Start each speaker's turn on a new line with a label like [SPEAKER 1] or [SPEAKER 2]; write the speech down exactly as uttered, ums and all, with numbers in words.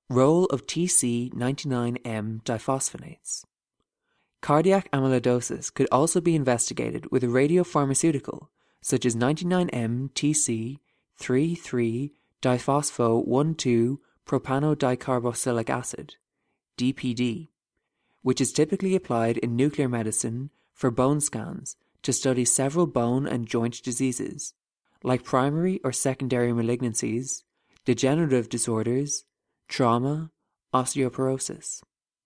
[SPEAKER 1] Role of T C ninety-nine M diphosphonates. Cardiac amyloidosis could also be investigated with a radiopharmaceutical such as ninety-nine M T C thirty-three diphospho one two propanodicarboxylic acid, D P D, which is typically applied in nuclear medicine for bone scans to study several bone and joint diseases, like primary or secondary malignancies, degenerative disorders, trauma, osteoporosis.